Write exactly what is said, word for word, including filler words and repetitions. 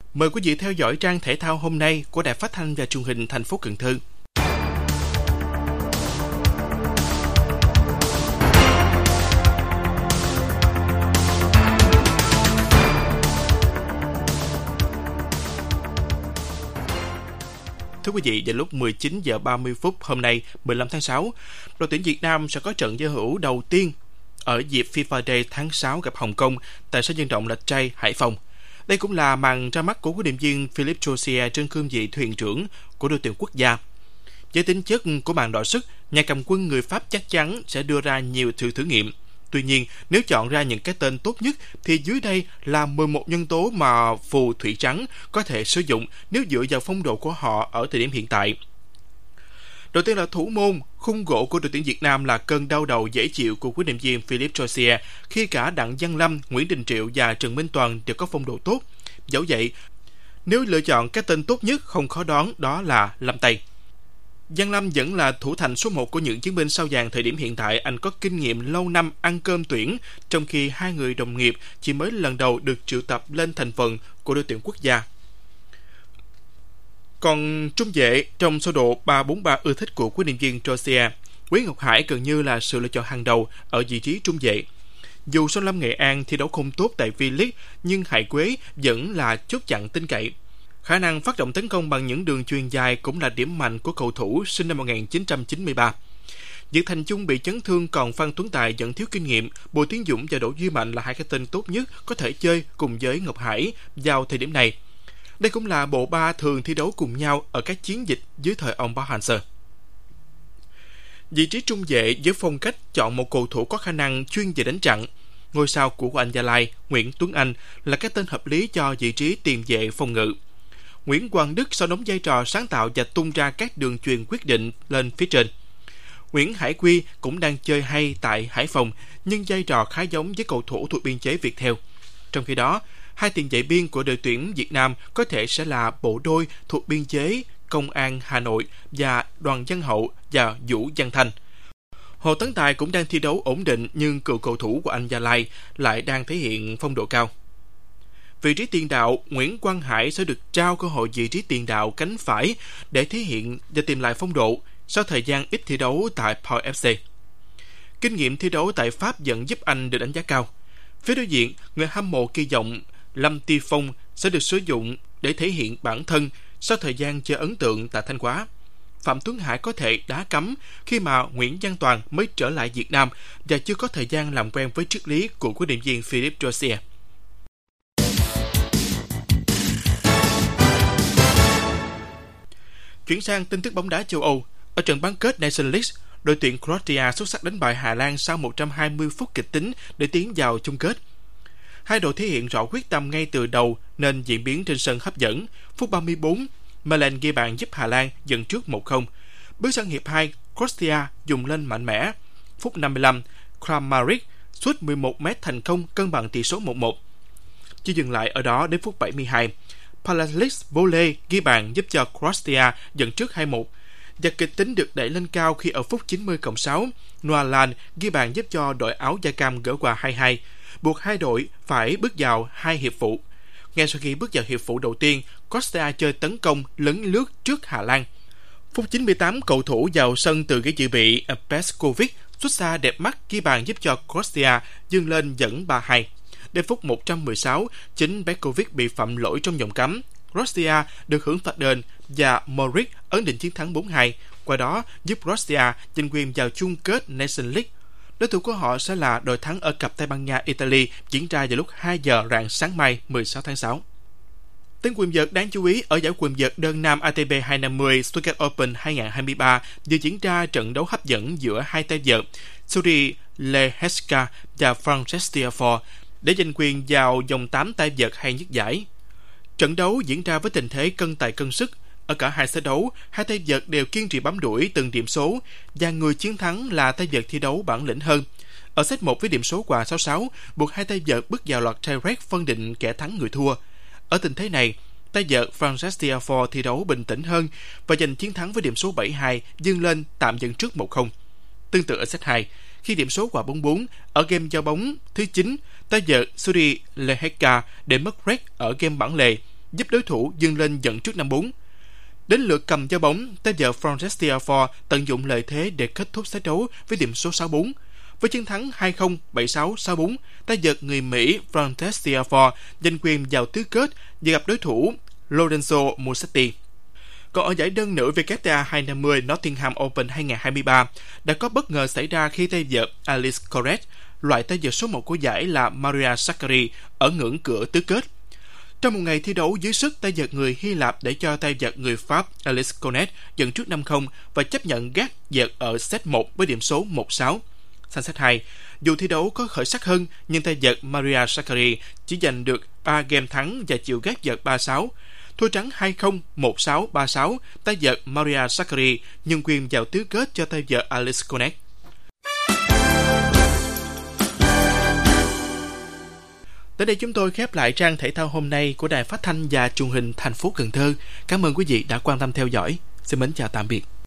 Mời quý vị theo dõi trang thể thao hôm nay của Đài Phát thanh và Truyền hình thành phố Cần Thơ. Thưa quý vị, vào lúc mười chín giờ ba mươi phút hôm nay, mười lăm tháng sáu, đội tuyển Việt Nam sẽ có trận giao hữu đầu tiên ở dịp FIFA Day tháng sáu gặp Hồng Kông tại sân vận động Lạch Tray, Hải Phòng. Đây cũng là màn ra mắt của huấn luyện viên Philippe Josia trên cương vị thuyền trưởng của đội tuyển quốc gia. Với tính chất của màn đọ sức, nhà cầm quân người Pháp chắc chắn sẽ đưa ra nhiều sự thử nghiệm. Tuy nhiên, nếu chọn ra những cái tên tốt nhất thì dưới đây là mười một nhân tố mà phù thủy trắng có thể sử dụng nếu dựa vào phong độ của họ ở thời điểm hiện tại. Đầu tiên là thủ môn, khung gỗ của đội tuyển Việt Nam là cơn đau đầu dễ chịu của huấn luyện viên Philippe Josia khi cả Đặng Văn Lâm, Nguyễn Đình Triệu và Trần Minh Toàn đều có phong độ tốt. Dẫu vậy, nếu lựa chọn cái tên tốt nhất không khó đoán đó là Lâm Tây. Văn Lâm vẫn là thủ thành số một của những chiến binh sao vàng thời điểm hiện tại. Anh có kinh nghiệm lâu năm ăn cơm tuyển, trong khi hai người đồng nghiệp chỉ mới lần đầu được triệu tập lên thành phần của đội tuyển quốc gia. Còn trung vệ trong sơ đồ ba bốn ba ưa thích của huấn luyện viên Josia, Quý Ngọc Hải gần như là sự lựa chọn hàng đầu ở vị trí trung vệ. Dù Sơn Lâm Nghệ An thi đấu không tốt tại V-League, nhưng Hải Quế vẫn là chốt chặn tin cậy. Khả năng phát động tấn công bằng những đường chuyền dài cũng là điểm mạnh của cầu thủ sinh năm một nghìn chín trăm chín mươi ba. Việt Thành Chung bị chấn thương, còn Phan Tuấn Tài vẫn thiếu kinh nghiệm. Bùi Tiến Dũng và Đỗ Duy Mạnh là hai cái tên tốt nhất có thể chơi cùng với Ngọc Hải vào thời điểm này. Đây cũng là bộ ba thường thi đấu cùng nhau ở các chiến dịch dưới thời ông Park Hang-seo. Vị trí trung vệ với phong cách chọn một cầu thủ có khả năng chuyên về đánh chặn. Ngôi sao của anh Gia Lai, Nguyễn Tuấn Anh là cái tên hợp lý cho vị trí tiền vệ phòng ngự. Nguyễn Quang Đức sau đóng vai trò sáng tạo và tung ra các đường chuyền quyết định lên phía trên. Nguyễn Hải Quy cũng đang chơi hay tại Hải Phòng, nhưng vai trò khá giống với cầu thủ thuộc biên chế Viettel. Trong khi đó, hai tiền vệ biên của đội tuyển Việt Nam có thể sẽ là bộ đôi thuộc biên chế Công an Hà Nội và Đoàn Văn Hậu và Vũ Văn Thanh. Hồ Tấn Tài cũng đang thi đấu ổn định, nhưng cựu cầu thủ của anh Gia Lai lại đang thể hiện phong độ cao. Vị trí tiền đạo, Nguyễn Quang Hải sẽ được trao cơ hội vị trí tiền đạo cánh phải để thể hiện và tìm lại phong độ sau thời gian ít thi đấu tại Pau ép xê. Kinh nghiệm thi đấu tại Pháp vẫn giúp anh được đánh giá cao. Phía đối diện, người hâm mộ kỳ vọng Lâm Ti Phong sẽ được sử dụng để thể hiện bản thân sau thời gian chơi ấn tượng tại Thanh Hóa. Phạm Tuấn Hải có thể đá cắm khi mà Nguyễn Văn Toàn mới trở lại Việt Nam và chưa có thời gian làm quen với triết lý của huấn luyện viên Philippe Josia. Chuyển sang tin tức bóng đá châu Âu. Ở trận bán kết Nations League, đội tuyển Croatia xuất sắc đánh bại Hà Lan sau một trăm hai mươi phút kịch tính để tiến vào chung kết. Hai đội thể hiện rõ quyết tâm ngay từ đầu nên diễn biến trên sân hấp dẫn. Phút ba mươi tư, Malen ghi bàn giúp Hà Lan dẫn trước một không. Bước sang hiệp hai, Croatia dùng lên mạnh mẽ. Phút năm mươi lăm, Kramaric sút mười một mét thành công cân bằng tỷ số một một. Chưa dừng lại ở đó, đến phút bảy mươi hai, Palalic volley ghi bàn giúp cho Croatia dẫn trước hai một. Và kịch tính được đẩy lên cao khi ở phút chín mươi cộng sáu, Noalan ghi bàn giúp cho đội áo da cam gỡ hòa hai hai, buộc hai đội phải bước vào hai hiệp phụ. Ngay sau khi bước vào hiệp phụ đầu tiên, Croatia chơi tấn công lấn lướt trước Hà Lan. Phút chín mươi tám, cầu thủ vào sân từ ghế dự bị Peskovic xuất xa đẹp mắt ghi bàn giúp cho Croatia vươn lên dẫn ba hai. Đến phút một trăm mười sáu, chính Peskovic bị phạm lỗi trong vòng cấm. Croatia được hưởng phạt đền và Modric ấn định chiến thắng bốn hai, qua đó giúp Croatia giành quyền vào chung kết Nations League. Đối thủ của họ sẽ là đội thắng ở cặp Tây Ban Nha Italy diễn ra vào lúc hai giờ rạng sáng mai mười sáu tháng sáu. Tin quần vợt đáng chú ý: ở giải quần vợt đơn nam a tê pê hai trăm năm mươi Stuttgart Open hai không hai ba vừa diễn ra trận đấu hấp dẫn giữa hai tay vợt Yuri Lehecka và Frances Tiafoe để giành quyền vào vòng tám tay vợt hay nhất giải. Trận đấu diễn ra với tình thế cân tài cân sức. Ở cả hai set đấu, hai tay vợt đều kiên trì bám đuổi từng điểm số và người chiến thắng là tay vợt thi đấu bản lĩnh hơn. Ở set một với điểm số hòa sáu sáu, buộc hai tay vợt bước vào loạt tie-break phân định kẻ thắng người thua. Ở tình thế này, tay vợt Frances Tiafoe thi đấu bình tĩnh hơn và giành chiến thắng với điểm số bảy hai, vươn lên tạm dẫn trước một không. Tương tự ở set hai, khi điểm số hòa bốn bốn, ở game giao bóng thứ chín, tay vợt Yuri Lehecka để mất break ở game bản lề giúp đối thủ vươn lên dẫn trước năm bốn. Đến lượt cầm giao bóng, tay vợt Frances Tiafoe tận dụng lợi thế để kết thúc set đấu với điểm số sáu bốn. Với chiến thắng hai không, bảy sáu, sáu bốn, tay vợt người Mỹ Frances Tiafoe giành quyền vào tứ kết và gặp đối thủ Lorenzo Musetti. Còn ở giải đơn nữ W T A hai năm mươi Nottingham Open hai không hai ba, đã có bất ngờ xảy ra khi tay vợt Alice Corret loại tay vợt số một của giải là Maria Sakkari ở ngưỡng cửa tứ kết. Trong một ngày thi đấu dưới sức, tay vợt người Hy Lạp để cho tay vợt người Pháp Alice Cornet dẫn trước năm không và chấp nhận gác vợt ở set một với điểm số một sáu. Sang set hai, dù thi đấu có khởi sắc hơn, nhưng tay vợt Maria Sakkari chỉ giành được ba game thắng và chịu gác vợt ba sáu. Thua trắng hai không, một sáu, ba sáu, tay vợt Maria Sakkari nhường quyền vào tứ kết cho tay vợt Alice Cornet. Tới đây chúng tôi khép lại trang thể thao hôm nay của Đài Phát thanh và Truyền hình thành phố Cần Thơ. Cảm ơn quý vị đã quan tâm theo dõi. Xin mến chào tạm biệt.